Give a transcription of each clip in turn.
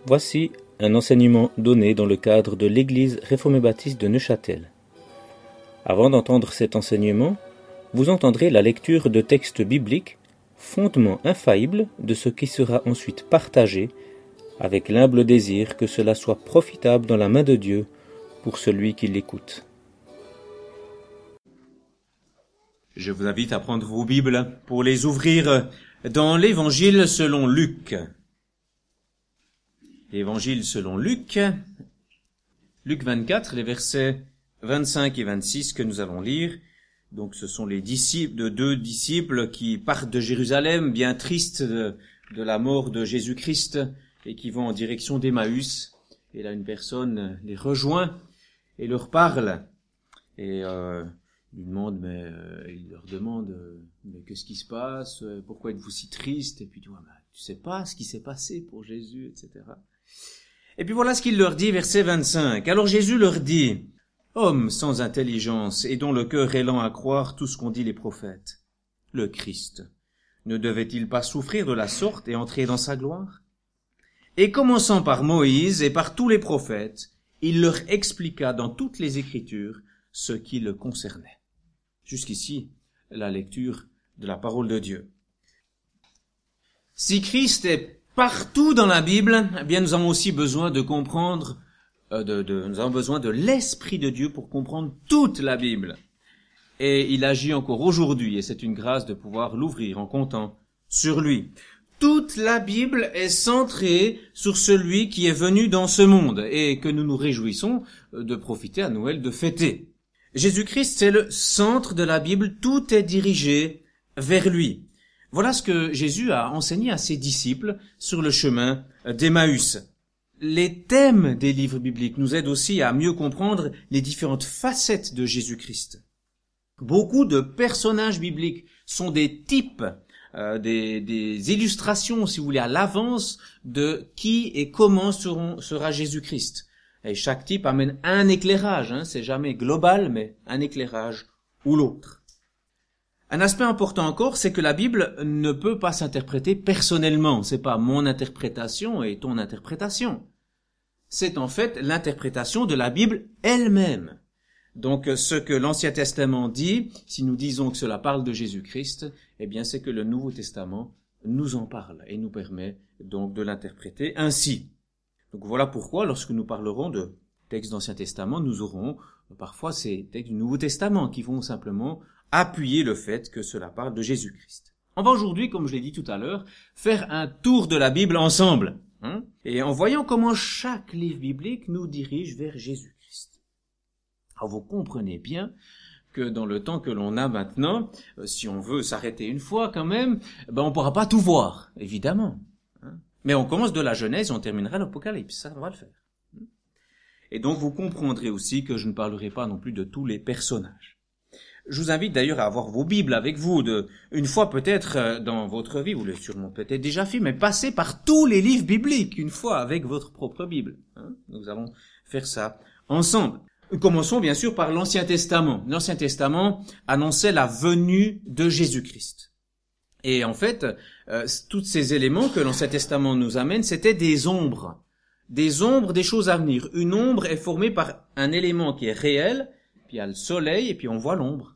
Voici un enseignement donné dans le cadre de l'Église réformée baptiste de Neuchâtel. Avant d'entendre cet enseignement, vous entendrez la lecture de textes bibliques, fondement infaillible de ce qui sera ensuite partagé, avec l'humble désir que cela soit profitable dans la main de Dieu pour celui qui l'écoute. Je vous invite à prendre vos Bibles pour les ouvrir dans l'Évangile selon Luc. L'Évangile selon Luc, Luc 24, les versets 25 et 26 que nous allons lire. Donc ce sont les disciples, deux disciples qui partent de Jérusalem, bien tristes de la mort de Jésus-Christ, et qui vont en direction d'Emmaüs. Et là, une personne les rejoint et leur parle. Et il leur demande, mais qu'est-ce qui se passe? Pourquoi êtes-vous si triste? Et puis tu sais pas ce qui s'est passé pour Jésus, etc. Et puis voilà ce qu'il leur dit, verset 25. Alors Jésus leur dit, hommes sans intelligence et dont le cœur est lent à croire tout ce qu'ont dit les prophètes, le Christ ne devait-il pas souffrir de la sorte et entrer dans sa gloire? Et commençant par Moïse et par tous les prophètes, il leur expliqua dans toutes les Écritures ce qui le concernait. Jusqu'ici, la lecture de la parole de Dieu. Si Christ est partout dans la Bible, eh bien nous avons aussi besoin de comprendre, nous avons besoin de l'Esprit de Dieu pour comprendre toute la Bible. Et il agit encore aujourd'hui, et c'est une grâce de pouvoir l'ouvrir en comptant sur lui. Toute la Bible est centrée sur celui qui est venu dans ce monde et que nous nous réjouissons de profiter à Noël de fêter. Jésus-Christ, c'est le centre de la Bible, tout est dirigé vers lui. Voilà ce que Jésus a enseigné à ses disciples sur le chemin d'Emmaüs. Les thèmes des livres bibliques nous aident aussi à mieux comprendre les différentes facettes de Jésus-Christ. Beaucoup de personnages bibliques sont des types, des illustrations, si vous voulez, à l'avance de qui et comment sera Jésus-Christ. Et chaque type amène un éclairage, c'est jamais global, mais un éclairage ou l'autre. Un aspect important encore, c'est que la Bible ne peut pas s'interpréter personnellement. C'est pas mon interprétation et ton interprétation. C'est en fait l'interprétation de la Bible elle-même. Donc, ce que l'Ancien Testament dit, si nous disons que cela parle de Jésus-Christ, eh bien, c'est que le Nouveau Testament nous en parle et nous permet donc de l'interpréter ainsi. Donc, voilà pourquoi, lorsque nous parlerons de textes d'Ancien Testament, nous aurons parfois ces textes du Nouveau Testament qui vont simplement appuyer le fait que cela parle de Jésus-Christ. On va aujourd'hui, comme je l'ai dit tout à l'heure, faire un tour de la Bible ensemble, et en voyant comment chaque livre biblique nous dirige vers Jésus-Christ. Alors vous comprenez bien que dans le temps que l'on a maintenant, si on veut s'arrêter une fois quand même, on ne pourra pas tout voir, évidemment. Mais on commence de la Genèse et on terminera l'Apocalypse, ça va le faire. Et donc vous comprendrez aussi que je ne parlerai pas non plus de tous les personnages. Je vous invite d'ailleurs à avoir vos Bibles avec vous, une fois peut-être dans votre vie, vous l'avez sûrement peut-être déjà fait, mais passez par tous les livres bibliques une fois avec votre propre Bible. Nous allons faire ça ensemble. Commençons bien sûr par l'Ancien Testament. L'Ancien Testament annonçait la venue de Jésus-Christ. Et en fait, tous ces éléments que l'Ancien Testament nous amène, c'était des ombres des choses à venir. Une ombre est formée par un élément qui est réel, puis il y a le soleil, et puis on voit l'ombre.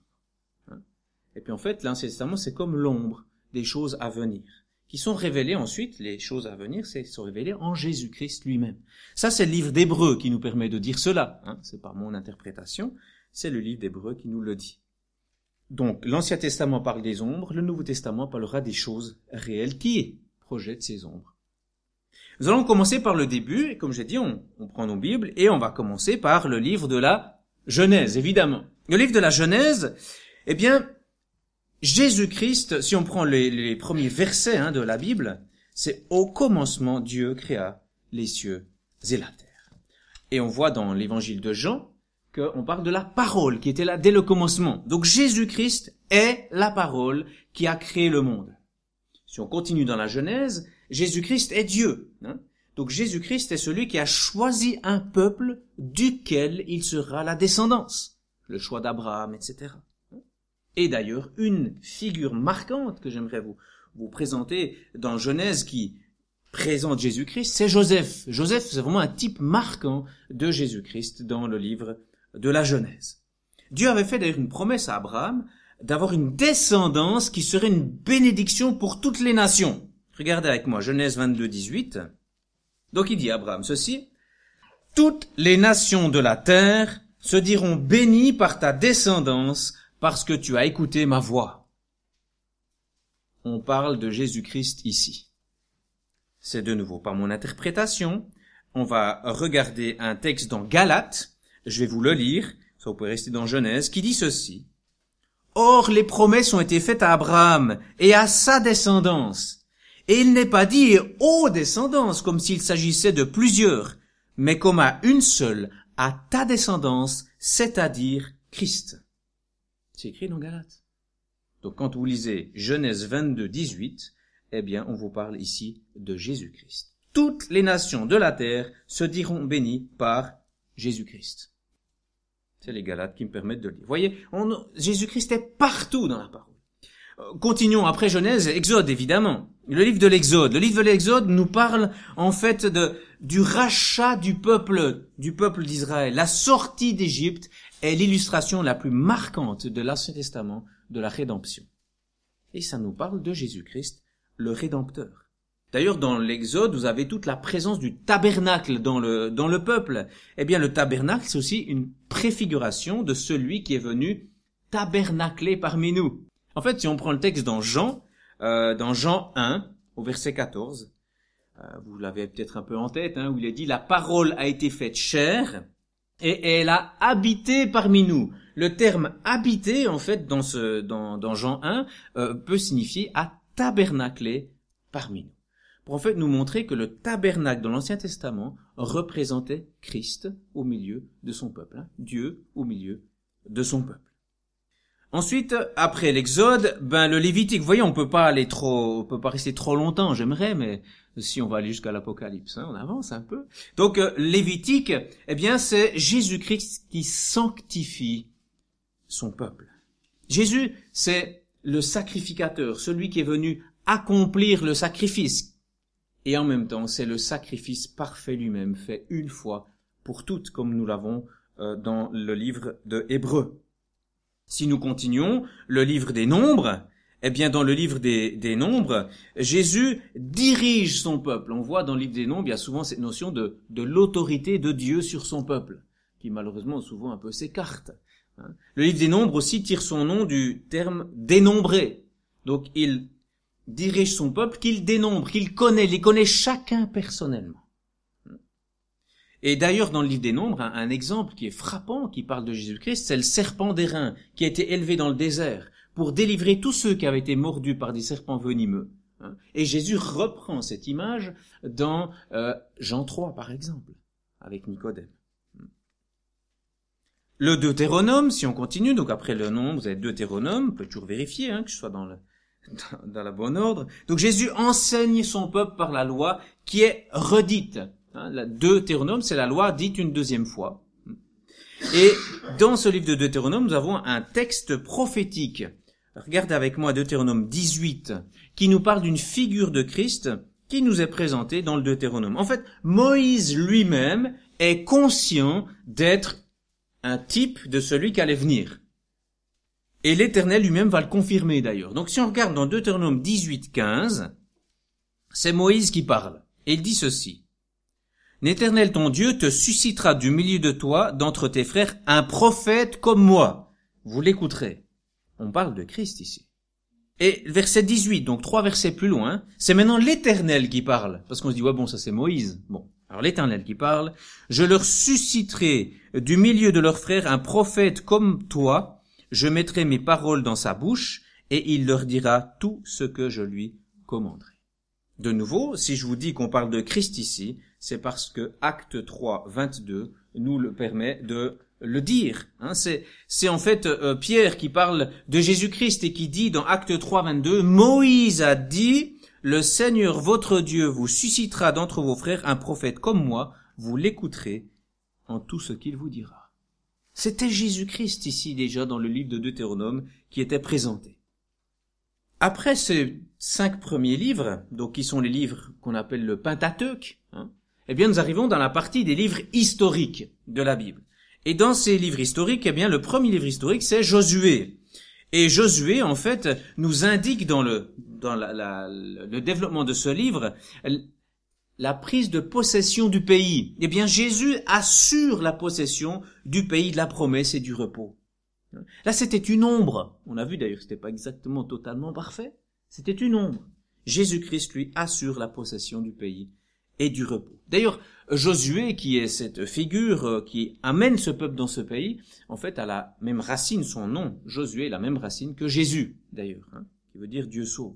Et puis en fait, l'Ancien Testament, c'est comme l'ombre des choses à venir, qui sont révélées ensuite, les choses à venir, sont révélées en Jésus-Christ lui-même. Ça, c'est le livre d'Hébreux qui nous permet de dire cela. C'est pas mon interprétation, c'est le livre d'Hébreux qui nous le dit. Donc, l'Ancien Testament parle des ombres, le Nouveau Testament parlera des choses réelles qui projettent ces ombres. Nous allons commencer par le début, et comme j'ai dit, on prend nos Bibles, et on va commencer par le livre de la Genèse, évidemment. Le livre de la Genèse, eh bien, Jésus-Christ, si on prend les premiers versets de la Bible, c'est au commencement Dieu créa les cieux et la terre. Et on voit dans l'évangile de Jean qu'on parle de la parole qui était là dès le commencement. Donc Jésus-Christ est la parole qui a créé le monde. Si on continue dans la Genèse, Jésus-Christ est Dieu. Donc Jésus-Christ est celui qui a choisi un peuple duquel il sera la descendance. Le choix d'Abraham, etc. Et d'ailleurs, une figure marquante que j'aimerais vous présenter dans Genèse qui présente Jésus-Christ, c'est Joseph. Joseph, c'est vraiment un type marquant de Jésus-Christ dans le livre de la Genèse. Dieu avait fait d'ailleurs une promesse à Abraham d'avoir une descendance qui serait une bénédiction pour toutes les nations. Regardez avec moi, Genèse 22, 18. Donc il dit à Abraham ceci: « Toutes les nations de la terre se diront bénies par ta descendance parce que tu as écouté ma voix. » On parle de Jésus-Christ ici. C'est de nouveau par mon interprétation. On va regarder un texte dans Galates. Je vais vous le lire. Ça, vous pouvez rester dans Genèse, qui dit ceci: « Or, les promesses ont été faites à Abraham et à sa descendance. Et il n'est pas dit « aux descendances » comme s'il s'agissait de plusieurs, mais comme à une seule, à ta descendance, c'est-à-dire Christ. » C'est écrit dans Galates. Donc, quand vous lisez Genèse 22, 18, eh bien, on vous parle ici de Jésus-Christ. Toutes les nations de la terre se diront bénies par Jésus-Christ. C'est les Galates qui me permettent de le lire. Vous voyez, Jésus-Christ est partout dans la parole. Continuons après Genèse, Exode évidemment. Le livre de l'Exode nous parle en fait du rachat du peuple d'Israël. La sortie d'Égypte est l'illustration la plus marquante de l'Ancien Testament de la rédemption. Et ça nous parle de Jésus-Christ, le Rédempteur. D'ailleurs, dans l'Exode, vous avez toute la présence du tabernacle dans le peuple. Eh bien, le tabernacle, c'est aussi une préfiguration de celui qui est venu tabernacler parmi nous. En fait, si on prend le texte dans Jean 1, au verset 14, vous l'avez peut-être un peu en tête, où il est dit « La parole a été faite chair et elle a habité parmi nous ». Le terme « habiter », en fait, dans Jean 1, peut signifier « à tabernacler parmi nous ». Pour en fait nous montrer que le tabernacle dans l'Ancien Testament représentait Christ au milieu de son peuple, Dieu au milieu de son peuple. Ensuite, après l'Exode, le Lévitique, vous voyez, on peut pas rester trop longtemps, j'aimerais, mais si on va aller jusqu'à l'Apocalypse, on avance un peu. Donc, Lévitique, eh bien, c'est Jésus-Christ qui sanctifie son peuple. Jésus, c'est le sacrificateur, celui qui est venu accomplir le sacrifice. Et en même temps, c'est le sacrifice parfait lui-même, fait une fois pour toutes, comme nous l'avons dans le livre de Hébreux. Si nous continuons, le livre des Nombres, eh bien, dans le livre des Nombres, Jésus dirige son peuple. On voit dans le livre des Nombres, il y a souvent cette notion de l'autorité de Dieu sur son peuple, qui malheureusement souvent un peu s'écarte. Le livre des Nombres aussi tire son nom du terme dénombrer. Donc, il dirige son peuple qu'il dénombre, qu'il connaît, il les connaît chacun personnellement. Et d'ailleurs, dans le livre des Nombres, un exemple qui est frappant, qui parle de Jésus-Christ, c'est le serpent d'airain qui a été élevé dans le désert pour délivrer tous ceux qui avaient été mordus par des serpents venimeux. Et Jésus reprend cette image dans Jean 3, par exemple, avec Nicodème. Le Deutéronome, si on continue, donc après le Nombre, vous avez Deutéronome, on peut toujours vérifier que je sois dans la bonne ordre. Donc Jésus enseigne son peuple par la loi qui est redite. Le Deutéronome, c'est la loi dite une deuxième fois. Et dans ce livre de Deutéronome, nous avons un texte prophétique. Regardez avec moi Deutéronome 18, qui nous parle d'une figure de Christ qui nous est présentée dans le Deutéronome. En fait, Moïse lui-même est conscient d'être un type de celui qui allait venir. Et l'Éternel lui-même va le confirmer d'ailleurs. Donc si on regarde dans Deutéronome 18, 15, c'est Moïse qui parle. Et il dit ceci: « L'Éternel ton Dieu te suscitera du milieu de toi, d'entre tes frères, un prophète comme moi. Vous l'écouterez. » On parle de Christ ici. Et verset 18, donc 3 versets plus loin, c'est maintenant l'Éternel qui parle. Parce qu'on se dit, ouais bon, ça c'est Moïse. Bon, alors l'Éternel qui parle. « Je leur susciterai du milieu de leurs frères un prophète comme toi. Je mettrai mes paroles dans sa bouche et il leur dira tout ce que je lui commanderai. » De nouveau, si je vous dis qu'on parle de Christ ici, c'est parce que Acte 3, 22 nous le permet de le dire. C'est en fait Pierre qui parle de Jésus-Christ et qui dit dans Acte 3, 22, « Moïse a dit, le Seigneur votre Dieu vous suscitera d'entre vos frères un prophète comme moi, vous l'écouterez en tout ce qu'il vous dira. » C'était Jésus-Christ ici déjà dans le livre de Deutéronome qui était présenté. Après ces 5 premiers livres, donc qui sont les livres qu'on appelle le Pentateuque, eh bien nous arrivons dans la partie des livres historiques de la Bible. Et dans ces livres historiques, eh bien le premier livre historique c'est Josué. Et Josué en fait nous indique dans le développement de ce livre la prise de possession du pays. Eh bien Jésus assure la possession du pays de la promesse et du repos. Là, c'était une ombre. On a vu d'ailleurs que c'était pas exactement totalement parfait. C'était une ombre. Jésus-Christ, lui, assure la possession du pays et du repos. D'ailleurs, Josué, qui est cette figure qui amène ce peuple dans ce pays, en fait, a la même racine, son nom, Josué, a la même racine que Jésus, d'ailleurs, qui veut dire Dieu sauve.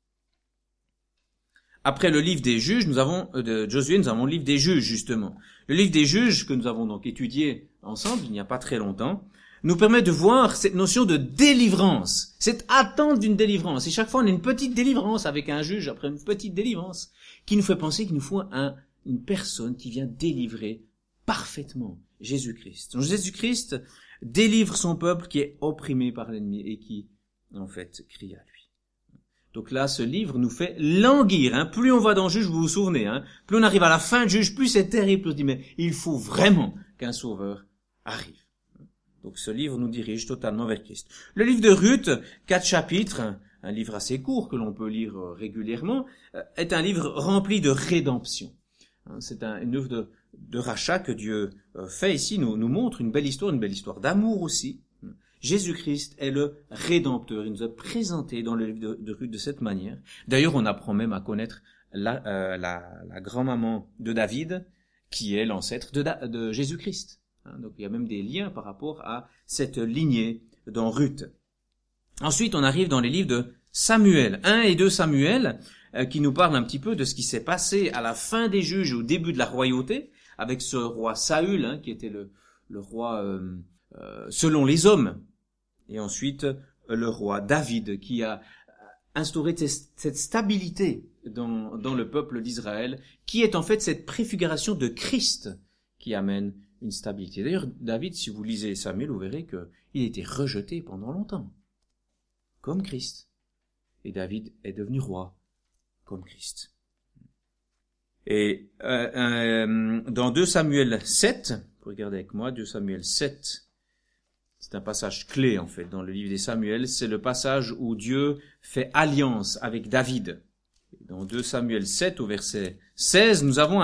Après le livre des juges, de Josué, nous avons le livre des juges, justement. Le livre des juges, que nous avons donc étudié ensemble, il n'y a pas très longtemps, nous permet de voir cette notion de délivrance, cette attente d'une délivrance. Et chaque fois, on a une petite délivrance avec un juge, après une petite délivrance, qui nous fait penser qu'il nous faut une personne qui vient délivrer parfaitement Jésus-Christ. Donc Jésus-Christ délivre son peuple qui est opprimé par l'ennemi et qui, en fait, crie à lui. Donc là, ce livre nous fait languir. Plus on va dans le juge, vous vous souvenez, plus on arrive à la fin du juge, plus c'est terrible. On se dit, mais il faut vraiment qu'un sauveur arrive. Donc ce livre nous dirige totalement vers Christ. Le livre de Ruth, 4 chapitres, un livre assez court que l'on peut lire régulièrement, est un livre rempli de rédemption. C'est une œuvre de rachat que Dieu fait ici, nous montre une belle histoire d'amour aussi. Jésus-Christ est le Rédempteur. Il nous a présenté dans le livre de Ruth de cette manière. D'ailleurs, on apprend même à connaître la grand-maman de David, qui est l'ancêtre de Jésus-Christ. Donc il y a même des liens par rapport à cette lignée dans Ruth. Ensuite, on arrive dans les livres de Samuel, 1 et 2 Samuel, qui nous parlent un petit peu de ce qui s'est passé à la fin des juges, au début de la royauté, avec ce roi Saül, qui était le roi selon les hommes, et ensuite le roi David, qui a instauré cette stabilité dans le peuple d'Israël, qui est en fait cette préfiguration de Christ qui amène une stabilité. D'ailleurs, David, si vous lisez Samuel, vous verrez qu'il a été rejeté pendant longtemps, comme Christ. Et David est devenu roi, comme Christ. Et dans 2 Samuel 7, vous regardez avec moi, 2 Samuel 7, c'est un passage clé en fait dans le livre des Samuel, c'est le passage où Dieu fait alliance avec David. Dans 2 Samuel 7, au verset 16, nous avons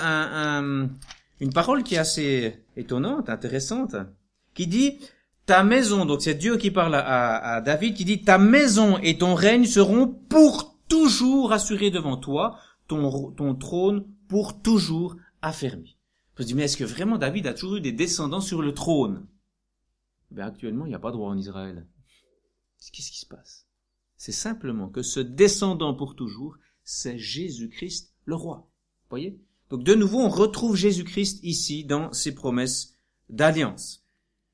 une parole qui est assez étonnante, intéressante, qui dit « Ta maison », donc c'est Dieu qui parle à David, qui dit « Ta maison et ton règne seront pour toujours assurés devant toi, ton trône pour toujours affermi. » Je me dis, mais est-ce que vraiment David a toujours eu des descendants sur le trône? Actuellement, il n'y a pas de roi en Israël. Qu'est-ce qui se passe? C'est simplement que ce descendant pour toujours, c'est Jésus-Christ, le roi. Vous voyez? Donc de nouveau, on retrouve Jésus-Christ ici dans ses promesses d'alliance.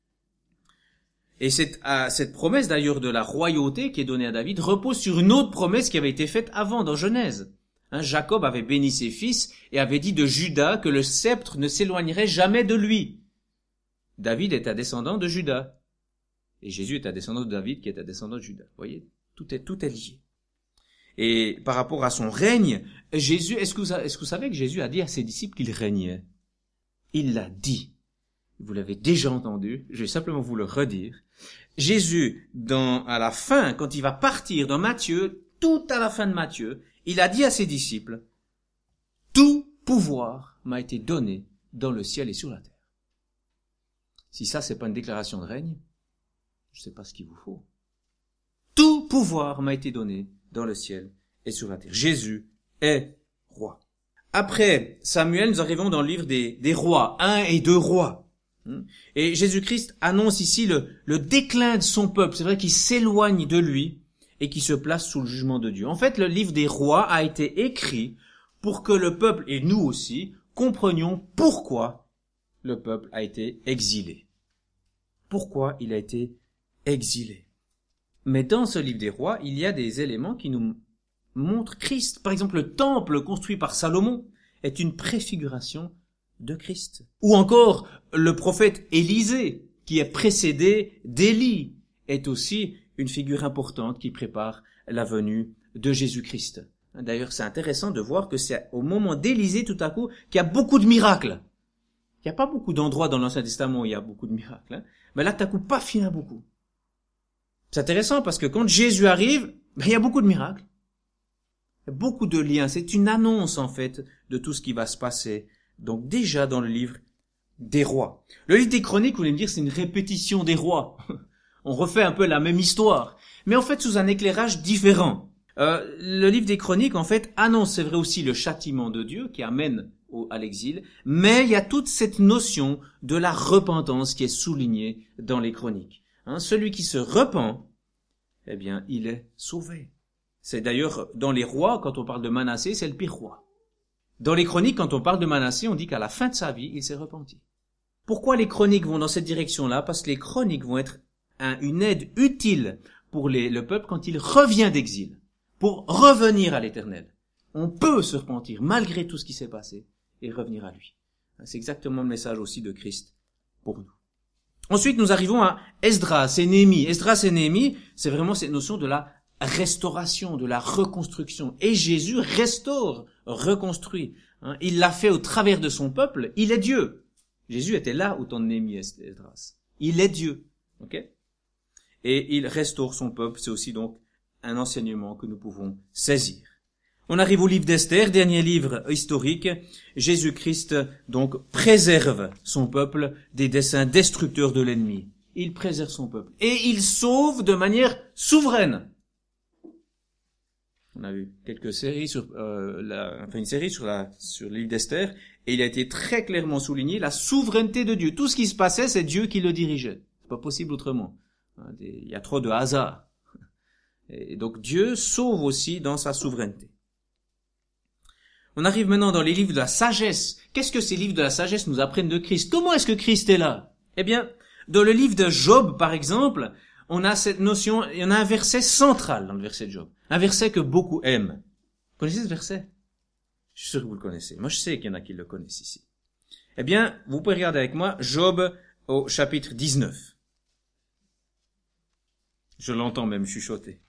Et cette promesse d'ailleurs de la royauté qui est donnée à David repose sur une autre promesse qui avait été faite avant dans Genèse. Jacob avait béni ses fils et avait dit de Juda que le sceptre ne s'éloignerait jamais de lui. David est un descendant de Juda. Et Jésus est un descendant de David qui est un descendant de Juda. Vous voyez, tout est lié. Et par rapport à son règne, Jésus, est-ce que vous savez que Jésus a dit à ses disciples qu'il régnait? Il l'a dit. Vous l'avez déjà entendu, je vais simplement vous le redire. Jésus, à la fin, quand il va partir dans Matthieu, tout à la fin de Matthieu, il a dit à ses disciples, « Tout pouvoir m'a été donné dans le ciel et sur la terre. » Si ça, c'est pas une déclaration de règne, je sais pas ce qu'il vous faut. Tout pouvoir m'a été donné dans le ciel et sur la terre. Jésus est roi. Après Samuel, nous arrivons dans le livre des rois, 1 et 2 rois. Et Jésus-Christ annonce ici le déclin de son peuple. C'est vrai qu'il s'éloigne de lui et qu'il se place sous le jugement de Dieu. En fait, le livre des rois a été écrit pour que le peuple, et nous aussi, comprenions pourquoi le peuple a été exilé. Pourquoi il a été exilé. Mais dans ce livre des rois, il y a des éléments qui nous montrent Christ. Par exemple, le temple construit par Salomon est une préfiguration de Christ. Ou encore, le prophète Élisée, qui est précédé d'Élie, est aussi une figure importante qui prépare la venue de Jésus-Christ. D'ailleurs, c'est intéressant de voir que c'est au moment d'Élysée, tout à coup, qu'il y a beaucoup de miracles. Il n'y a pas beaucoup d'endroits dans l'Ancien Testament où il y a beaucoup de miracles. Hein. Mais là, tout à coup, paf, il y en a beaucoup. C'est intéressant parce que quand Jésus arrive, il y a beaucoup de miracles. Il y a beaucoup de liens. C'est une annonce, en fait, de tout ce qui va se passer. Donc, déjà dans le livre des rois. Le livre des chroniques, vous voulez me dire, c'est une répétition des rois. On refait un peu la même histoire. Mais en fait, sous un éclairage différent. Le livre des chroniques, en fait, annonce, c'est vrai aussi, le châtiment de Dieu qui amène à l'exil, mais il y a toute cette notion de la repentance qui est soulignée dans les chroniques. Hein, celui qui se repent, eh bien, il est sauvé. C'est d'ailleurs, dans les rois, quand on parle de Manassé, c'est le pire roi. Dans les chroniques, quand on parle de Manassé, on dit qu'à la fin de sa vie, il s'est repenti. Pourquoi les chroniques vont dans cette direction-là? Parce que les chroniques vont être une aide utile pour le peuple quand il revient d'exil, pour revenir à l'Éternel. On peut se repentir malgré tout ce qui s'est passé et revenir à lui. C'est exactement le message aussi de Christ pour nous. Ensuite, nous arrivons à Esdras et Néhémie. Esdras et Néhémie, c'est vraiment cette notion de la restauration, de la reconstruction. Et Jésus restaure, reconstruit. Il l'a fait au travers de son peuple. Il est Dieu. Jésus était là au temps de Néhémie et Esdras. Il est Dieu. Okay? Et il restaure son peuple. C'est aussi donc un enseignement que nous pouvons saisir. On arrive au livre d'Esther, dernier livre historique. Jésus-Christ, donc, préserve son peuple des desseins destructeurs de l'ennemi. Il préserve son peuple. Et il sauve de manière souveraine. On a vu quelques séries une série sur le livre d'Esther, et il a été très clairement souligné la souveraineté de Dieu. Tout ce qui se passait, c'est Dieu qui le dirigeait. C'est pas possible autrement. Il y a trop de hasard. Et donc Dieu sauve aussi dans sa souveraineté. On arrive maintenant dans les livres de la sagesse. Qu'est-ce que ces livres de la sagesse nous apprennent de Christ? Comment est-ce que Christ est là? Eh bien, dans le livre de Job, par exemple, on a cette notion, il y en a un verset central dans le verset de Job. Un verset que beaucoup aiment. Vous connaissez ce verset? Je suis sûr que vous le connaissez. Moi, je sais qu'il y en a qui le connaissent ici. Eh bien, vous pouvez regarder avec moi Job au chapitre 19. Je l'entends même chuchoter.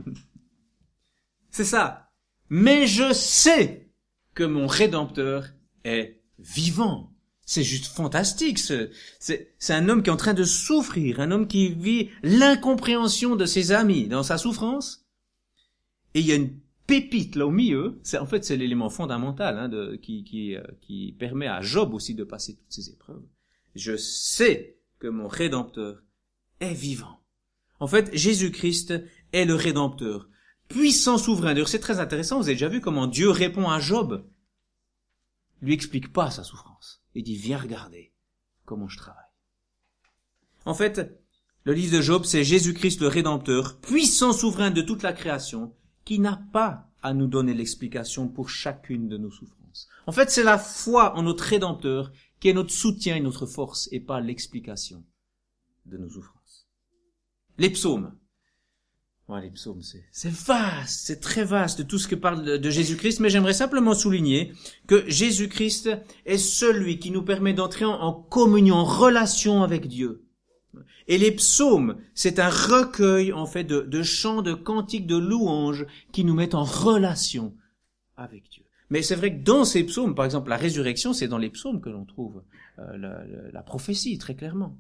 C'est ça. Mais je sais que mon Rédempteur est vivant. C'est juste fantastique. C'est un homme qui est en train de souffrir, un homme qui vit l'incompréhension de ses amis dans sa souffrance. Et il y a une pépite là au milieu. C'est l'élément fondamental qui permet à Job aussi de passer toutes ces épreuves. Je sais que mon Rédempteur est vivant. En fait, Jésus-Christ est le Rédempteur. Puissant souverain. D'ailleurs, c'est très intéressant. Vous avez déjà vu comment Dieu répond à Job. Il lui explique pas sa souffrance. Il dit, viens regarder comment je travaille. En fait, le livre de Job, c'est Jésus-Christ le Rédempteur, puissant souverain de toute la création, qui n'a pas à nous donner l'explication pour chacune de nos souffrances. En fait, c'est la foi en notre Rédempteur qui est notre soutien et notre force, et pas l'explication de nos souffrances. Les psaumes. Les psaumes, c'est vaste, c'est très vaste tout ce que parle de Jésus-Christ, mais j'aimerais simplement souligner que Jésus-Christ est celui qui nous permet d'entrer en communion, en relation avec Dieu. Et les psaumes, c'est un recueil, en fait, de chants, de cantiques, de louanges qui nous mettent en relation avec Dieu. Mais c'est vrai que dans ces psaumes, par exemple, la résurrection, c'est dans les psaumes que l'on trouve la prophétie, très clairement.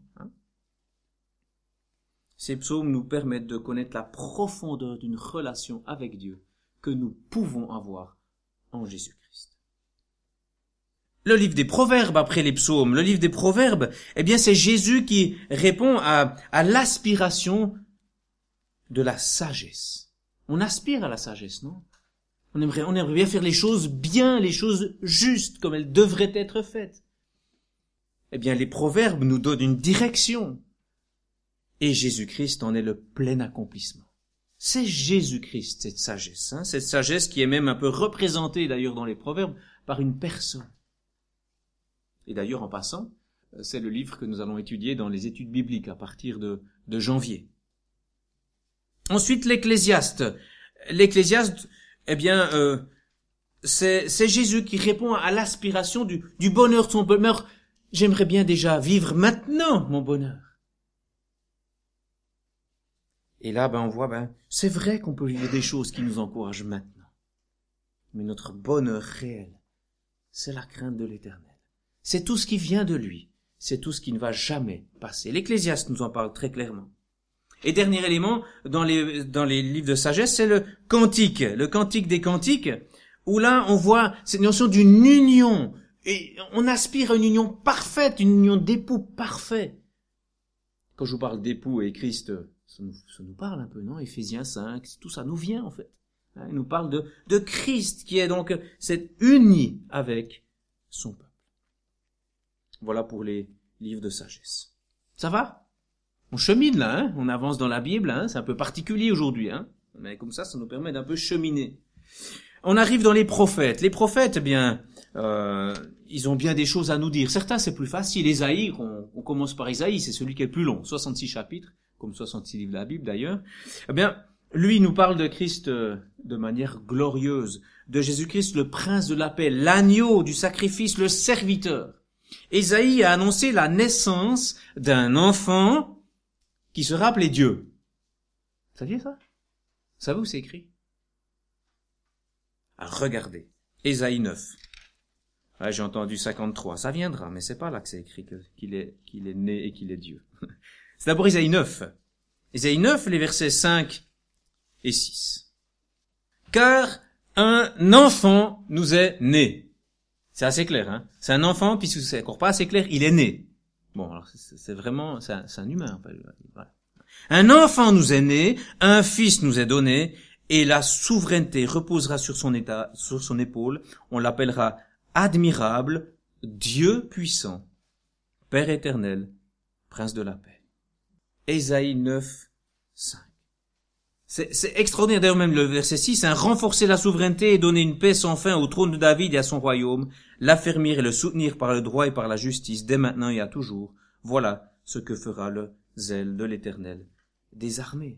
Ces psaumes nous permettent de connaître la profondeur d'une relation avec Dieu que nous pouvons avoir en Jésus-Christ. Le livre des Proverbes après les psaumes, le livre des Proverbes, eh bien c'est Jésus qui répond à l'aspiration de la sagesse. On aspire à la sagesse, non? On aimerait bien faire les choses bien, les choses justes, comme elles devraient être faites. Eh bien les Proverbes nous donnent une direction. Et Jésus-Christ en est le plein accomplissement. C'est Jésus-Christ, cette sagesse qui est même un peu représentée d'ailleurs dans les Proverbes par une personne. Et d'ailleurs, en passant, c'est le livre que nous allons étudier dans les études bibliques à partir de janvier. Ensuite, l'Ecclésiaste. L'Ecclésiaste, eh bien, c'est Jésus qui répond à l'aspiration du bonheur de son bonheur. J'aimerais bien déjà vivre maintenant mon bonheur. Et là, on voit, c'est vrai qu'on peut vivre des choses qui nous encouragent maintenant. Mais notre bonheur réel, c'est la crainte de l'Éternel. C'est tout ce qui vient de lui. C'est tout ce qui ne va jamais passer. L'Ecclésiaste nous en parle très clairement. Et dernier élément, dans les livres de sagesse, c'est le cantique des cantiques, où là, on voit cette notion d'une union. Et on aspire à une union parfaite, une union d'époux parfait. Quand je vous parle d'époux et Christ, ça nous parle un peu, non? Éphésiens 5, tout ça nous vient, en fait. Il nous parle de Christ, qui est donc cette uni avec son peuple. Voilà pour les livres de sagesse. Ça va? On chemine là, on avance dans la Bible, c'est un peu particulier aujourd'hui, mais comme ça nous permet d'un peu cheminer. On arrive dans les prophètes. Les prophètes, ils ont bien des choses à nous dire. Certains, c'est plus facile. Ésaïe, on commence par Ésaïe, c'est celui qui est le plus long, 66 chapitres, comme 66 livres de la Bible d'ailleurs. Lui nous parle de Christ de manière glorieuse, de Jésus-Christ, le prince de la paix, l'agneau du sacrifice, le serviteur. Ésaïe a annoncé la naissance d'un enfant qui sera appelé Dieu. Vous saviez ça? Vous savez où c'est écrit? Alors, regardez, Ésaïe 9. J'ai entendu 53, ça viendra, mais c'est pas là que c'est écrit qu'il est né et qu'il est Dieu. C'est d'abord Ésaïe 9. Ésaïe 9, les versets 5 et 6. Car un enfant nous est né. C'est assez clair, C'est un enfant, puisque c'est encore pas assez clair, il est né. Bon, alors c'est vraiment, c'est un humain. Voilà. Un enfant nous est né, un fils nous est donné, et la souveraineté reposera sur son épaule. On l'appellera admirable, Dieu puissant, Père éternel, Prince de la paix. Ésaïe 9, 5. C'est extraordinaire. D'ailleurs, même le verset 6, renforcer la souveraineté et donner une paix sans fin au trône de David et à son royaume, l'affermir et le soutenir par le droit et par la justice, dès maintenant et à toujours. Voilà ce que fera le zèle de l'Éternel des armées.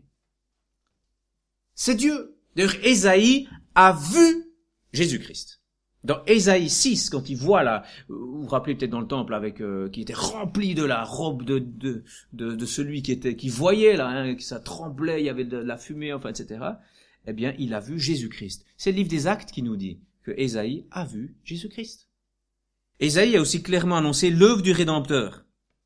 C'est Dieu. D'ailleurs, Ésaïe a vu Jésus-Christ. Dans Ésaïe 6, quand il voit là, vous vous rappelez peut-être dans le temple avec qui était rempli de la robe de celui qui voyait là, que ça tremblait, il y avait de la fumée, etc. Eh bien, il a vu Jésus-Christ. C'est le livre des Actes qui nous dit que Ésaïe a vu Jésus-Christ. Ésaïe a aussi clairement annoncé l'œuvre du Rédempteur.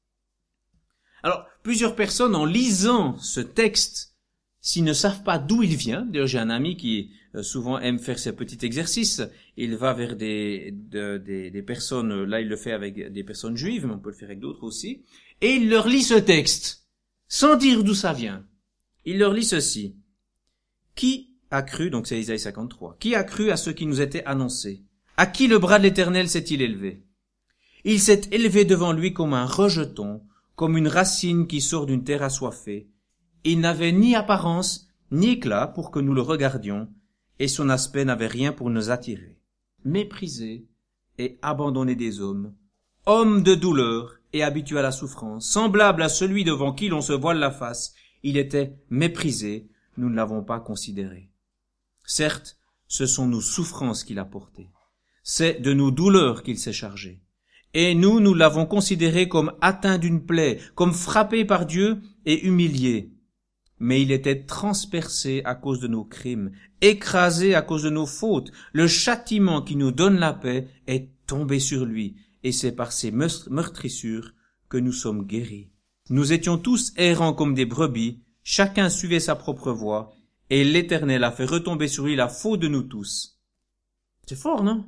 Alors, plusieurs personnes, en lisant ce texte, s'ils ne savent pas d'où il vient, d'ailleurs j'ai un ami qui souvent aime faire ces petits exercices, il va vers des personnes, là il le fait avec des personnes juives, mais on peut le faire avec d'autres aussi, et il leur lit ce texte, sans dire d'où ça vient. Il leur lit ceci. Qui a cru, donc c'est Isaïe 53, qui a cru à ce qui nous était annoncé? À qui le bras de l'Éternel s'est-il élevé? Il s'est élevé devant lui comme un rejeton, comme une racine qui sort d'une terre assoiffée. Il n'avait ni apparence, ni éclat pour que nous le regardions, et son aspect n'avait rien pour nous attirer. Méprisé et abandonné des hommes, homme de douleur et habitué à la souffrance, semblable à celui devant qui l'on se voile la face, il était méprisé, nous ne l'avons pas considéré. Certes, ce sont nos souffrances qu'il a portées, c'est de nos douleurs qu'il s'est chargé. Et nous l'avons considéré comme atteint d'une plaie, comme frappé par Dieu et humilié. Mais il était transpercé à cause de nos crimes, écrasé à cause de nos fautes. Le châtiment qui nous donne la paix est tombé sur lui, et c'est par ses meurtrissures que nous sommes guéris. Nous étions tous errants comme des brebis, chacun suivait sa propre voie, et l'Éternel a fait retomber sur lui la faute de nous tous. C'est fort, non?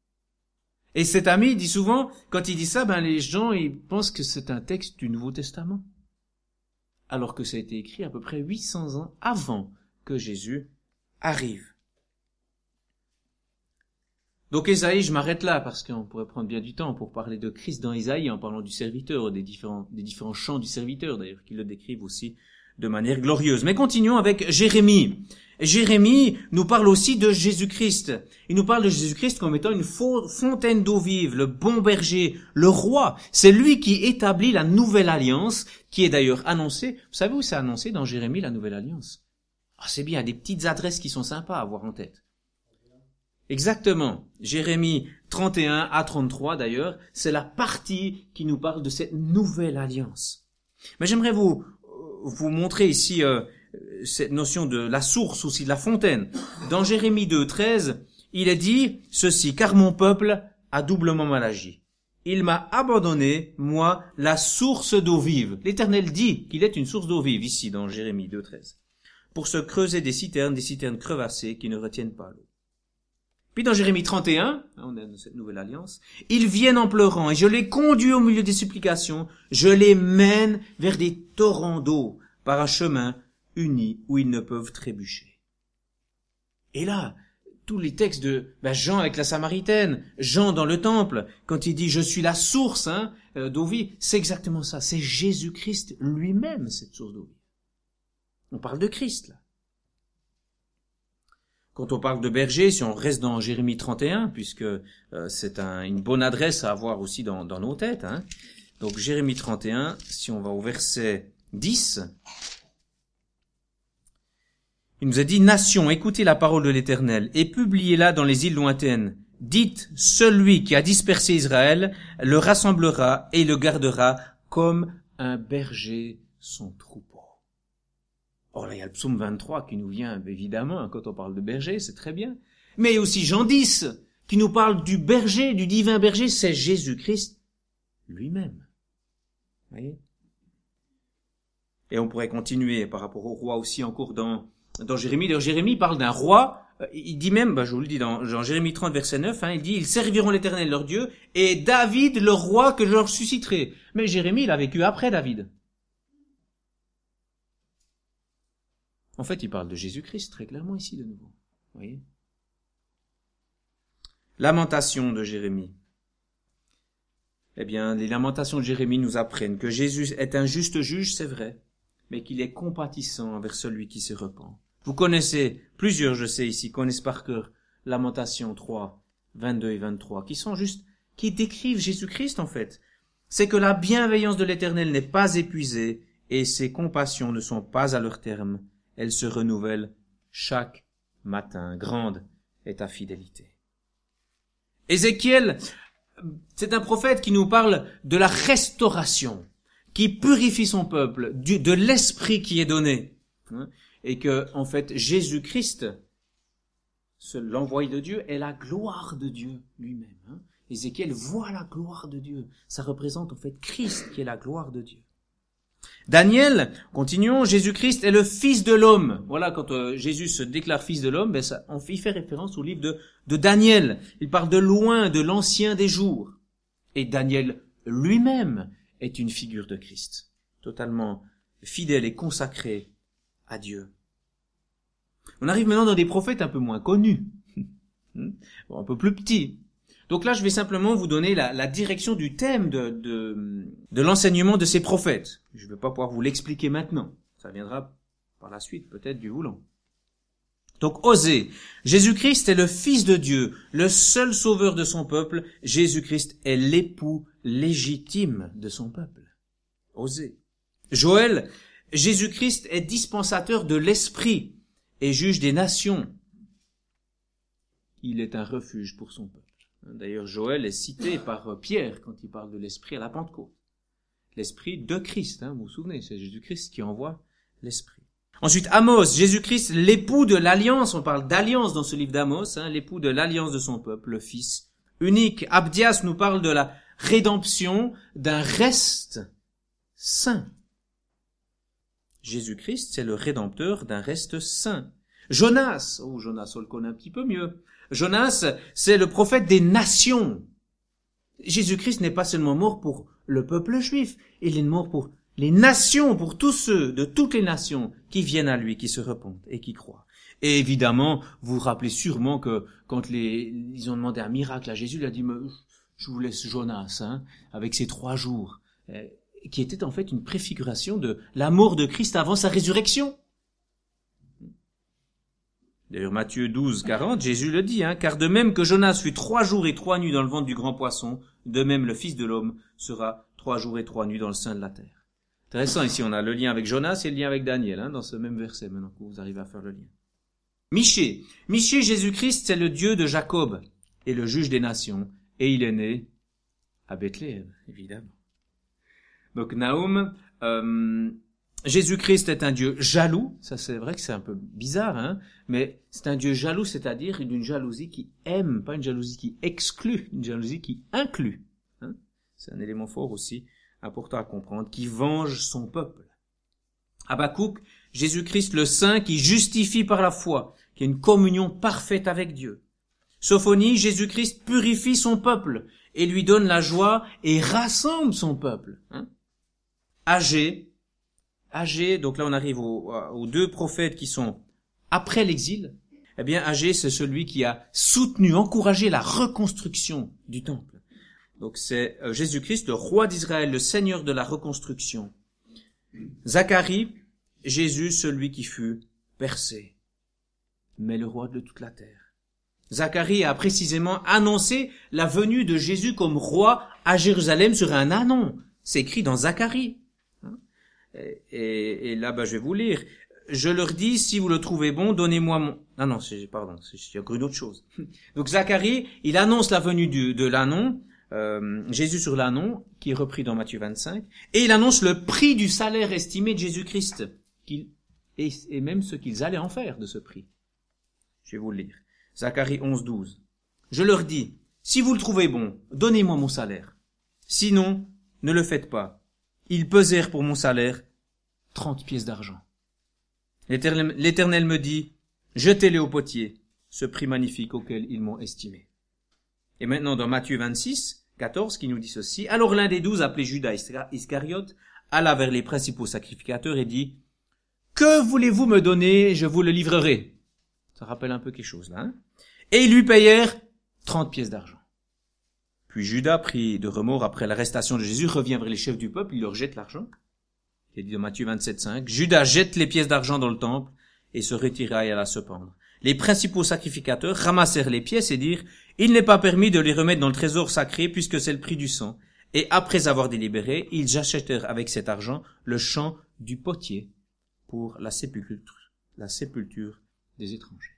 Et cet ami dit souvent, quand il dit ça, les gens, ils pensent que c'est un texte du Nouveau Testament. Alors que ça a été écrit à peu près 800 ans avant que Jésus arrive. Donc Ésaïe, je m'arrête là parce qu'on pourrait prendre bien du temps pour parler de Christ dans Ésaïe en parlant du serviteur, des différents chants du serviteur d'ailleurs, qui le décrivent aussi de manière glorieuse. Mais continuons avec Jérémie. Jérémie nous parle aussi de Jésus-Christ. Il nous parle de Jésus-Christ comme étant une fontaine d'eau vive, le bon berger, le roi. C'est lui qui établit la nouvelle alliance, qui est d'ailleurs annoncée. Vous savez où c'est annoncé dans Jérémie, la nouvelle alliance? C'est bien, des petites adresses qui sont sympas à avoir en tête. Exactement. Jérémie 31 à 33 d'ailleurs, c'est la partie qui nous parle de cette nouvelle alliance. Mais j'aimerais vous montrer ici cette notion de la source aussi, de la fontaine. Dans Jérémie 2, 13, il est dit ceci, car mon peuple a doublement mal agi. Il m'a abandonné, moi, la source d'eau vive. L'Éternel dit qu'il est une source d'eau vive, ici, dans Jérémie 2, 13. Pour se creuser des citernes crevassées qui ne retiennent pas l'eau. Puis dans Jérémie 31, on est dans cette nouvelle alliance, ils viennent en pleurant, et je les conduis au milieu des supplications, je les mène vers des torrents d'eau, par un chemin uni où ils ne peuvent trébucher. Et là, tous les textes de Jean avec la Samaritaine, Jean dans le temple, quand il dit « je suis la source d'eau vive », c'est exactement ça, c'est Jésus-Christ lui-même, cette source d'eau vive. On parle de Christ, là. Quand on parle de berger, si on reste dans Jérémie 31, puisque c'est une bonne adresse à avoir aussi dans nos têtes, donc Jérémie 31, si on va au verset 10, il nous a dit « Nation, écoutez la parole de l'Éternel et publiez-la dans les îles lointaines. Dites, celui qui a dispersé Israël le rassemblera et le gardera comme un berger son troupeau. » Or là, il y a le psaume 23 qui nous vient, évidemment, quand on parle de berger, c'est très bien. Mais il y a aussi Jean 10, qui nous parle du berger, du divin berger, c'est Jésus-Christ lui-même. Vous voyez ? Et on pourrait continuer par rapport au roi aussi encore dans Jérémie. D'ailleurs, Jérémie parle d'un roi, il dit même, je vous le dis dans Jérémie 30, verset 9, il dit « Ils serviront l'Éternel leur Dieu, et David le roi que je leur susciterai. » Mais Jérémie, il a vécu après David. En fait, il parle de Jésus-Christ très clairement ici de nouveau. Vous voyez ? Lamentation de Jérémie. Eh bien, les lamentations de Jérémie nous apprennent que Jésus est un juste juge, c'est vrai, mais qu'il est compatissant envers celui qui se repent. Vous connaissez, plusieurs je sais ici, connaissent par cœur Lamentation 3, 22 et 23, qui décrivent Jésus-Christ en fait. C'est que la bienveillance de l'Éternel n'est pas épuisée et ses compassions ne sont pas à leur terme. Elle se renouvelle chaque matin. Grande est ta fidélité. Ézéchiel, c'est un prophète qui nous parle de la restauration, qui purifie son peuple, de l'esprit qui est donné. Et que, en fait, Jésus-Christ, l'envoyé de Dieu, est la gloire de Dieu lui-même. Ézéchiel voit la gloire de Dieu. Ça représente en fait Christ qui est la gloire de Dieu. Daniel, continuons, Jésus-Christ est le Fils de l'homme. Voilà, quand Jésus se déclare Fils de l'homme, il fait référence au livre de Daniel. Il parle de loin, de l'ancien des jours. Et Daniel lui-même est une figure de Christ, totalement fidèle et consacré à Dieu. On arrive maintenant dans des prophètes un peu moins connus, un peu plus petits. Donc là, je vais simplement vous donner la direction du thème de l'enseignement de ces prophètes. Je ne vais pas pouvoir vous l'expliquer maintenant. Ça viendra par la suite, peut-être du voulant. Donc, Osée. Jésus-Christ est le Fils de Dieu, le seul sauveur de son peuple. Jésus-Christ est l'époux légitime de son peuple. Osée. Joël. Jésus-Christ est dispensateur de l'Esprit et juge des nations. Il est un refuge pour son peuple. D'ailleurs, Joël est cité par Pierre quand il parle de l'Esprit à la Pentecôte. L'Esprit de Christ, vous vous souvenez, c'est Jésus-Christ qui envoie l'Esprit. Ensuite, Amos, Jésus-Christ, l'époux de l'alliance, on parle d'alliance dans ce livre d'Amos, l'époux de l'alliance de son peuple, le Fils unique. Abdias nous parle de la rédemption d'un reste saint. Jésus-Christ, c'est le rédempteur d'un reste saint. Jonas, Jonas, on le connaît un petit peu mieux. Jonas, c'est le prophète des nations. Jésus-Christ n'est pas seulement mort pour le peuple juif, il est mort pour les nations, pour tous ceux de toutes les nations qui viennent à lui, qui se repentent et qui croient. Et évidemment, vous vous rappelez sûrement que quand ils ont demandé un miracle à Jésus, il a dit « Je vous laisse Jonas, avec ses 3 jours », qui était en fait une préfiguration de la mort de Christ avant sa résurrection. D'ailleurs, Matthieu 12, 40, Jésus le dit, car de même que Jonas fut 3 jours et 3 nuits dans le ventre du grand poisson, de même le Fils de l'homme sera 3 jours et 3 nuits dans le sein de la terre. Intéressant, ici on a le lien avec Jonas et le lien avec Daniel, dans ce même verset, maintenant que vous arrivez à faire le lien. Michée, Jésus-Christ, c'est le Dieu de Jacob et le juge des nations, et il est né à Bethléem, évidemment. Donc Nahum, Jésus-Christ est un Dieu jaloux. Ça, c'est vrai que c'est un peu bizarre, hein, mais c'est un Dieu jaloux, c'est-à-dire d'une jalousie qui aime, pas une jalousie qui exclut, une jalousie qui inclut. Hein. C'est un élément fort aussi, important à comprendre, qui venge son peuple. Habakkuk, Jésus-Christ le Saint qui justifie par la foi, qui a une communion parfaite avec Dieu. Sophonie, Jésus-Christ purifie son peuple et lui donne la joie et rassemble son peuple. Hein. Agé, donc là on arrive aux deux prophètes qui sont après l'exil. Eh bien, Agé, c'est celui qui a soutenu, encouragé la reconstruction du temple. Donc c'est Jésus-Christ, le roi d'Israël, le Seigneur de la reconstruction. Zacharie, Jésus, celui qui fut percé, mais le roi de toute la terre. Zacharie a précisément annoncé la venue de Jésus comme roi à Jérusalem sur un ânon. C'est écrit dans Zacharie. Et là, je vais vous lire. Je leur dis, si vous le trouvez bon, donnez-moi mon... c'est encore une autre chose. Donc Zacharie, il annonce la venue de l'ânon, Jésus sur l'ânon, qui est repris dans Matthieu 25, et il annonce le prix du salaire estimé de Jésus-Christ, et même ce qu'ils allaient en faire de ce prix. Je vais vous le lire. Zacharie 11, 12. Je leur dis, si vous le trouvez bon, donnez-moi mon salaire. Sinon, ne le faites pas. Ils pesèrent pour mon salaire 30 pièces d'argent. L'Éternel me dit, jetez-les au potier, ce prix magnifique auquel ils m'ont estimé. Et maintenant, dans Matthieu 26, 14, qui nous dit ceci, alors l'un des 12, appelé Judas Iscariote, alla vers les principaux sacrificateurs et dit, que voulez-vous me donner, je vous le livrerai. Ça rappelle un peu quelque chose, là, hein? Et ils lui payèrent 30 pièces d'argent. Puis Judas, pris de remords après l'arrestation de Jésus, revient vers les chefs du peuple, il leur jette l'argent. Il est dit dans Matthieu 27, 5, Judas jette les pièces d'argent dans le temple et se retira et alla se pendre. Les principaux sacrificateurs ramassèrent les pièces et dirent, il n'est pas permis de les remettre dans le trésor sacré puisque c'est le prix du sang. Et après avoir délibéré, ils achetèrent avec cet argent le champ du potier pour la sépulture des étrangers.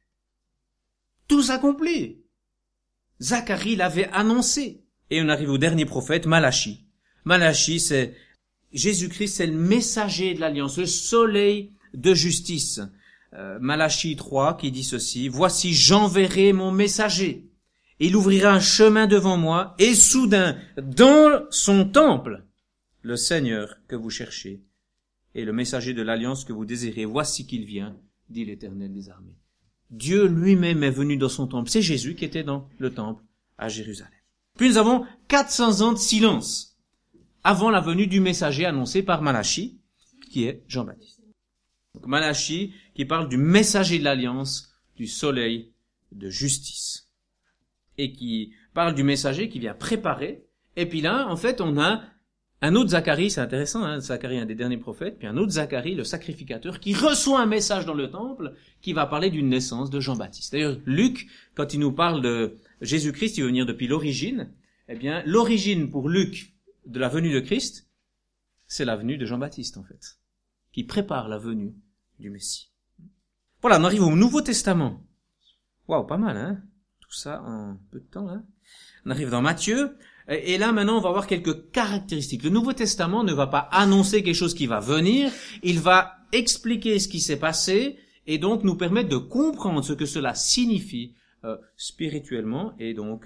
Tout s'accomplit. Zacharie l'avait annoncé. Et on arrive au dernier prophète, Malachie. Malachie, c'est Jésus-Christ, c'est le messager de l'alliance, le soleil de justice. Malachie 3 qui dit ceci, voici j'enverrai mon messager. Il ouvrira un chemin devant moi et soudain, dans son temple, le Seigneur que vous cherchez et le messager de l'alliance que vous désirez, voici qu'il vient, dit l'Éternel des armées. Dieu lui-même est venu dans son temple. C'est Jésus qui était dans le temple à Jérusalem. Puis nous avons 400 ans de silence avant la venue du messager annoncé par Malachie, qui est Jean-Baptiste. Donc Malachie qui parle du messager de l'alliance, du soleil de justice. Et qui parle du messager qui vient préparer. Et puis là, en fait, on a un autre Zacharie, c'est intéressant, hein, Zacharie, un des derniers prophètes, puis un autre Zacharie, le sacrificateur, qui reçoit un message dans le temple qui va parler d'une naissance de Jean-Baptiste. D'ailleurs, Luc, quand il nous parle de Jésus-Christ, il veut venir depuis l'origine, eh bien, l'origine pour Luc de la venue de Christ, c'est la venue de Jean-Baptiste, en fait, qui prépare la venue du Messie. Voilà, on arrive au Nouveau Testament. Waouh, pas mal, hein? Tout ça en peu de temps, hein? On arrive dans Matthieu. Et là, maintenant, on va voir quelques caractéristiques. Le Nouveau Testament ne va pas annoncer quelque chose qui va venir, il va expliquer ce qui s'est passé et donc nous permettre de comprendre ce que cela signifie spirituellement et donc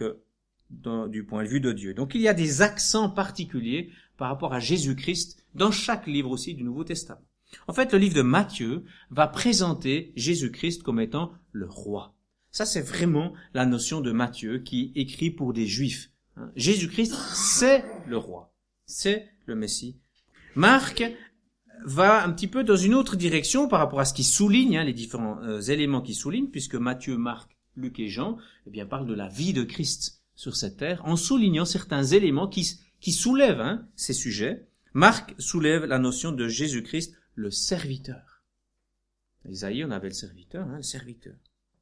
du point de vue de Dieu. Donc il y a des accents particuliers par rapport à Jésus-Christ dans chaque livre aussi du Nouveau Testament. En fait, le livre de Matthieu va présenter Jésus-Christ comme étant le roi. Ça, c'est vraiment la notion de Matthieu qui écrit pour des Juifs. Jésus-Christ, c'est le roi, c'est le Messie. Marc va un petit peu dans une autre direction par rapport à ce qui souligne, les différents éléments qui soulignent, puisque Matthieu, Marc, Luc et Jean parlent de la vie de Christ sur cette terre, en soulignant certains éléments qui soulèvent ces sujets. Marc soulève la notion de Jésus-Christ, le serviteur. Isaïe, on avait le serviteur, le serviteur.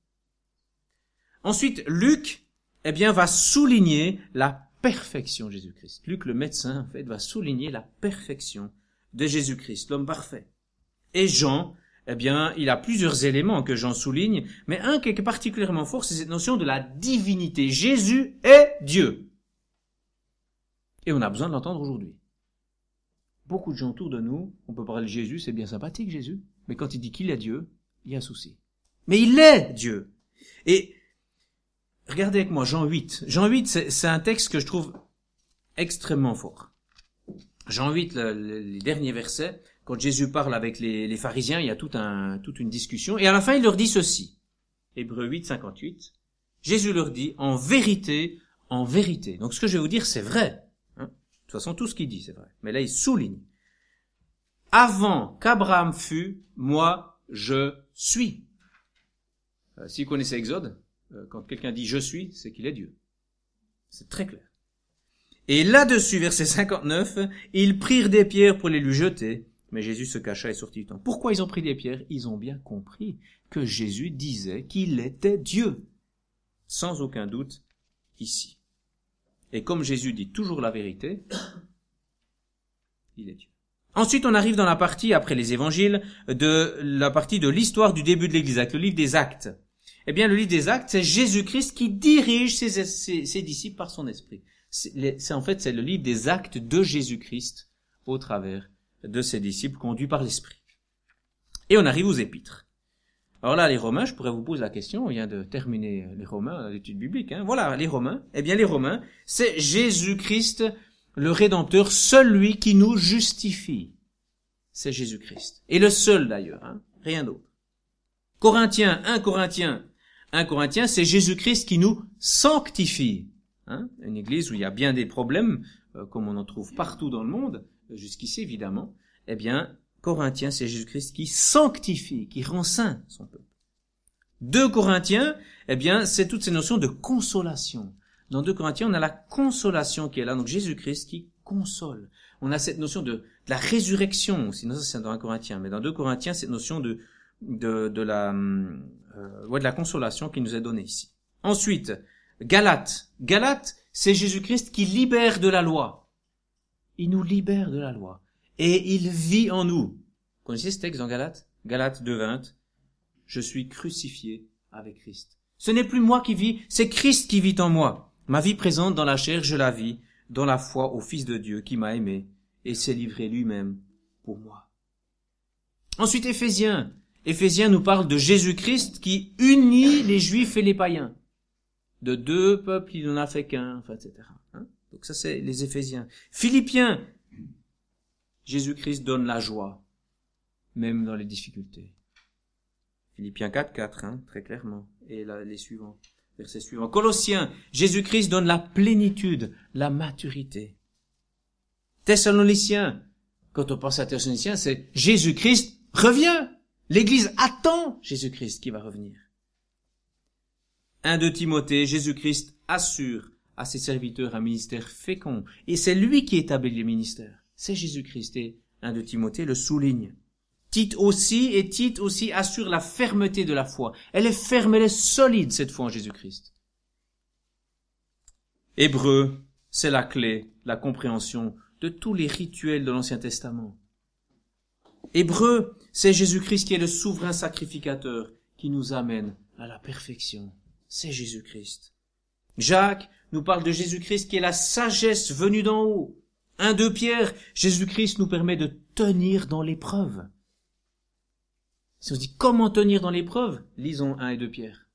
Ensuite, Luc va souligner la perfection de Jésus-Christ. Luc, le médecin, en fait, va souligner la perfection de Jésus-Christ, l'homme parfait. Et Jean, il a plusieurs éléments que Jean souligne, mais un qui est particulièrement fort, c'est cette notion de la divinité. Jésus est Dieu. Et on a besoin de l'entendre aujourd'hui. Beaucoup de gens autour de nous, on peut parler de Jésus, c'est bien sympathique Jésus, mais quand il dit qu'il est Dieu, il y a un souci. Mais il est Dieu. Et regardez avec moi Jean 8. Jean 8, c'est un texte que je trouve extrêmement fort. Jean 8, les derniers versets, quand Jésus parle avec les pharisiens, il y a toute une discussion, et à la fin il leur dit ceci. Hébreux 8, 58. Jésus leur dit, en vérité, donc ce que je vais vous dire, c'est vrai. Hein? De toute façon, tout ce qu'il dit, c'est vrai. Mais là, il souligne. Avant qu'Abraham fût, moi, je suis. Si vous connaissez Exode, quand quelqu'un dit je suis, c'est qu'il est Dieu. C'est très clair. Et là-dessus, verset 59, ils prirent des pierres pour les lui jeter, mais Jésus se cacha et sortit du temple. Pourquoi ils ont pris des pierres? Ils ont bien compris que Jésus disait qu'il était Dieu. Sans aucun doute, ici. Et comme Jésus dit toujours la vérité, il est Dieu. Ensuite, on arrive dans la partie, après les évangiles, de la partie de l'histoire du début de l'Église, avec le livre des Actes. Eh bien, le livre des Actes, c'est Jésus-Christ qui dirige ses disciples par son esprit. C'est le livre des Actes de Jésus-Christ au travers de ses disciples conduits par l'esprit. Et on arrive aux épîtres. Alors là, les Romains, je pourrais vous poser la question, on vient de terminer les Romains, l'étude biblique, hein. Voilà, les Romains. Eh bien, les Romains, c'est Jésus-Christ, le Rédempteur, celui qui nous justifie. C'est Jésus-Christ. Et le seul d'ailleurs, hein, rien d'autre. 1 Corinthiens, c'est Jésus-Christ qui nous sanctifie. Hein, une église où il y a bien des problèmes, comme on en trouve partout dans le monde, jusqu'ici évidemment. Eh bien, Corinthiens, c'est Jésus-Christ qui sanctifie, qui rend saint son peuple. 2 Corinthiens, eh bien, c'est toutes ces notions de consolation. Dans 2 Corinthiens, on a la consolation qui est là, donc Jésus-Christ qui console. On a cette notion de la résurrection, sinon ça c'est dans 1 Corinthiens, mais dans 2 Corinthiens, cette notion de la consolation qui nous est donnée ici. Ensuite, Galates, c'est Jésus-Christ qui libère de la loi. Il nous libère de la loi. Et il vit en nous. Vous connaissez ce texte dans Galates? Galates 2:20. Je suis crucifié avec Christ. Ce n'est plus moi qui vis, c'est Christ qui vit en moi. Ma vie présente dans la chair, je la vis dans la foi au Fils de Dieu qui m'a aimé et s'est livré lui-même pour moi. Ensuite, Éphésiens. Éphésiens nous parle de Jésus-Christ qui unit les Juifs et les païens. De 2 peuples, il n'en a fait qu'un, enfin, etc. Hein? Donc ça, c'est les Éphésiens. Philippiens. Jésus-Christ donne la joie, même dans les difficultés. Philippiens 4:4, hein, très clairement. Et là, les suivants, versets suivants. Colossiens, Jésus-Christ donne la plénitude, la maturité. Thessaloniciens, quand on pense à Thessaloniciens, c'est Jésus-Christ revient. L'Église attend Jésus-Christ qui va revenir. 1 Timothée, Jésus-Christ assure à ses serviteurs un ministère fécond. Et c'est lui qui établit les ministères. C'est Jésus-Christ. Et 1 Timothée le souligne. Tite aussi assure la fermeté de la foi. Elle est ferme, elle est solide cette foi en Jésus-Christ. Hébreux, c'est la clé, la compréhension de tous les rituels de l'Ancien Testament. Hébreux, c'est Jésus-Christ qui est le souverain sacrificateur qui nous amène à la perfection. C'est Jésus-Christ. Jacques nous parle de Jésus-Christ qui est la sagesse venue d'en haut. 1 Pierre, Jésus-Christ nous permet de tenir dans l'épreuve. Si on se dit comment tenir dans l'épreuve, lisons 1 et 2 Pierre.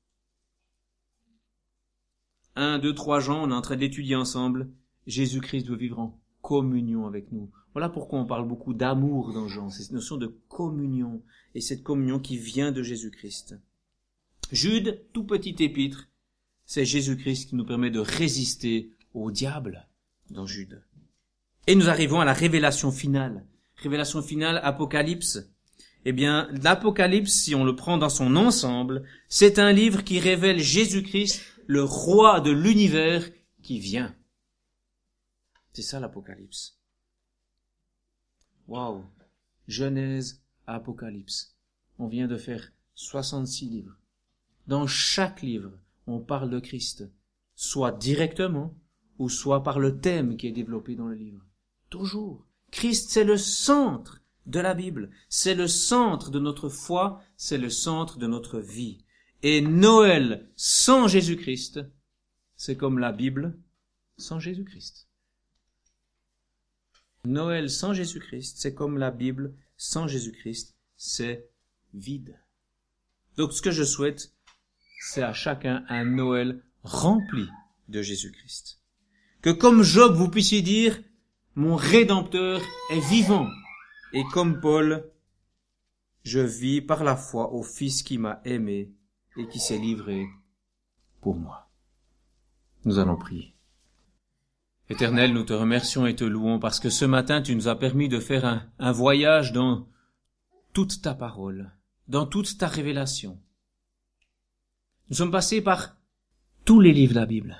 1, 2, 3 Jean, on est en train d'étudier ensemble. Jésus-Christ veut vivre en communion avec nous. Voilà pourquoi on parle beaucoup d'amour dans Jean. C'est cette notion de communion. Et cette communion qui vient de Jésus-Christ. Jude, tout petit épître, c'est Jésus-Christ qui nous permet de résister au diable dans Jude. Et nous arrivons à la révélation finale. Révélation finale, Apocalypse. Eh bien, l'Apocalypse, si on le prend dans son ensemble, c'est un livre qui révèle Jésus-Christ, le roi de l'univers qui vient. C'est ça l'Apocalypse. Waouh! Genèse à Apocalypse. On vient de faire 66 livres. Dans chaque livre, on parle de Christ, soit directement, ou soit par le thème qui est développé dans le livre. Toujours. Christ, c'est le centre de la Bible. C'est le centre de notre foi, c'est le centre de notre vie. Et Noël sans Jésus-Christ, c'est comme la Bible sans Jésus-Christ. Noël sans Jésus-Christ, c'est comme la Bible sans Jésus-Christ, c'est vide. Donc ce que je souhaite, c'est à chacun un Noël rempli de Jésus-Christ. Que comme Job, vous puissiez dire, mon Rédempteur est vivant. Et comme Paul, je vis par la foi au Fils qui m'a aimé et qui s'est livré pour moi. Nous allons prier. Éternel, nous te remercions et te louons parce que ce matin, tu nous as permis de faire un voyage dans toute ta parole, dans toute ta révélation. Nous sommes passés par tous les livres de la Bible.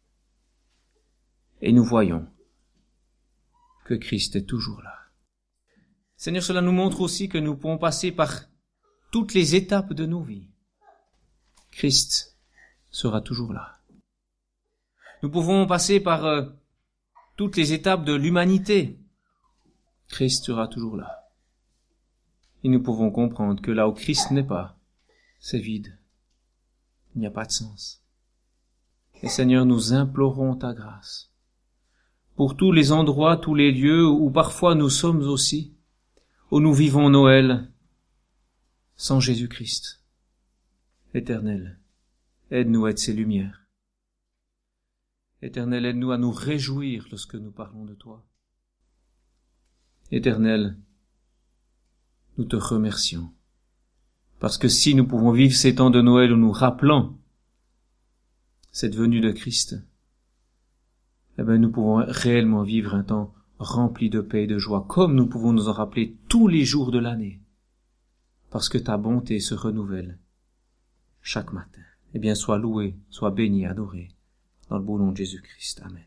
Et nous voyons que Christ est toujours là. Seigneur, cela nous montre aussi que nous pouvons passer par toutes les étapes de nos vies. Christ sera toujours là. Nous pouvons passer par toutes les étapes de l'humanité. Christ sera toujours là. Et nous pouvons comprendre que là où Christ n'est pas, c'est vide. Il n'y a pas de sens. Et Seigneur, nous implorons ta grâce pour tous les endroits, tous les lieux où parfois nous sommes aussi, où nous vivons Noël sans Jésus-Christ. Éternel, aide-nous à être ces lumières. Éternel, aide-nous à nous réjouir lorsque nous parlons de toi. Éternel, nous te remercions, parce que si nous pouvons vivre ces temps de Noël où nous rappelons cette venue de Christ, eh bien, nous pouvons réellement vivre un temps rempli de paix et de joie, comme nous pouvons nous en rappeler tous les jours de l'année, parce que ta bonté se renouvelle chaque matin. Eh bien, sois loué, sois béni, adoré, dans le beau nom de Jésus-Christ. Amen.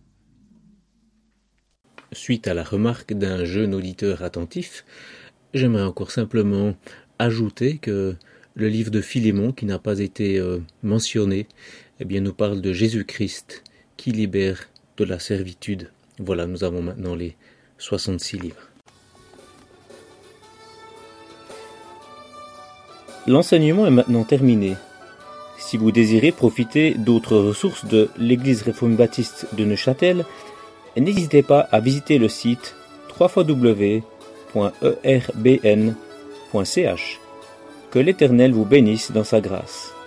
Suite à la remarque d'un jeune auditeur attentif, j'aimerais encore simplement ajouter que le livre de Philémon, qui n'a pas été mentionné, eh bien, nous parle de Jésus-Christ qui libère de la servitude. Voilà, nous avons maintenant les 66 livres. L'enseignement est maintenant terminé. Si vous désirez profiter d'autres ressources de l'Église réformée baptiste de Neuchâtel, n'hésitez pas à visiter le site www.erbn.ch. Que l'Éternel vous bénisse dans sa grâce.